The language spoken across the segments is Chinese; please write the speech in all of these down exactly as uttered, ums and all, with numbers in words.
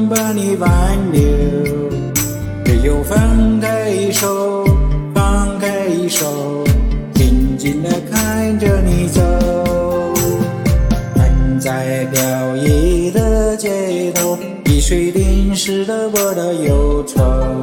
能把你挽留，只有放开手，放开手，静静地看着你走。站在飘逸的街头，雨水淋湿了我的忧愁。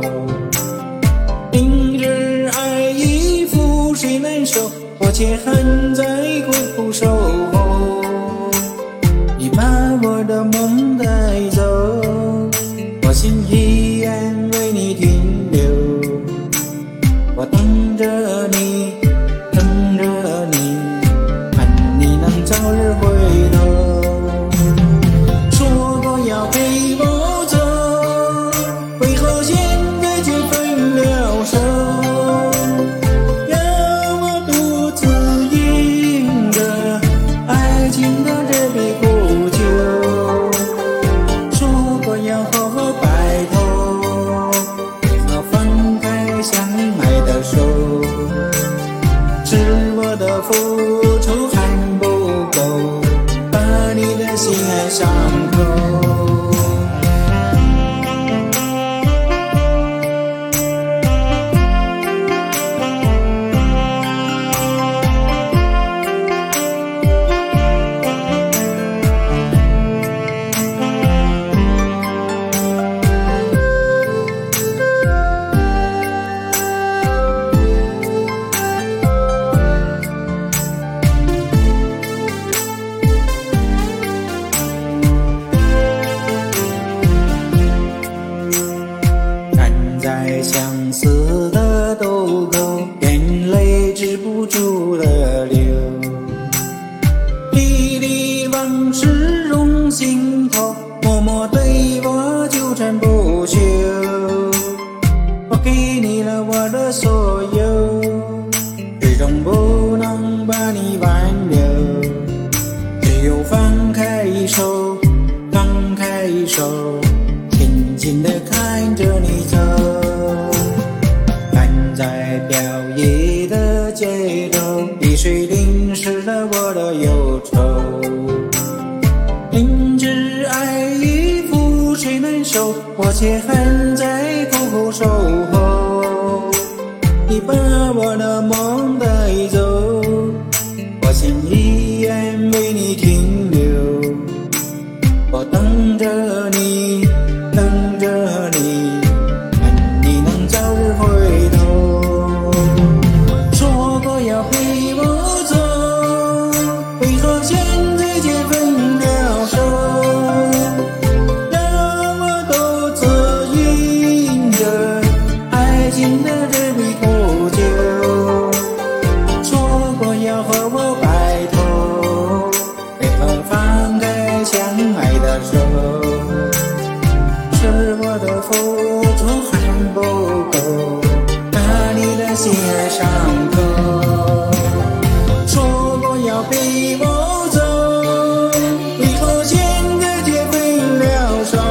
明日爱已覆水难收，我却还在苦苦守候。你把我的梦带走，我心依然为你停留。我等着你，等着你，盼你能早日回头。说过要陪我走，为何现在却分了手？让我独自饮着爱情的这杯苦酒。说过要和我白头，为何放开相爱的手？是我的付出还不够，把你的心爱伤透。在相思的渡口，眼泪止不住的流，历历往事涌心头，默默对我纠缠不休。我给你了我的所有，始终不能把你挽留，只有放开手，放开手，静静地看着你走。在飘逸的街头，雨水淋湿了我的忧愁。明知爱已覆水难收，我却还在苦苦守候。你把我的梦带走，我心依然为你停留。我等着你，等着你，盼你能早日回头。要陪我走，为何现在却分了手？让我独自饮着爱情的这杯苦酒。说过要和我白头，为何放开相爱的手？是我的付出还不够，把你的心爱伤透。要陪我走，为何现在却分了手？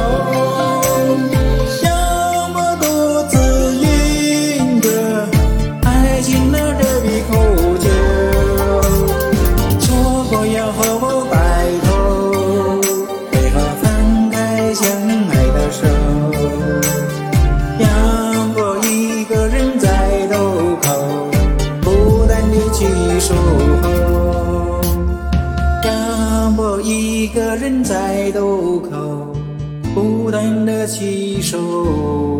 让我独自饮着爱情的这杯苦酒。说过要和我白头，为何放开相爱的手？让我一个人在渡口，孤单地去守候。让我一个人在渡口，孤单地去守候。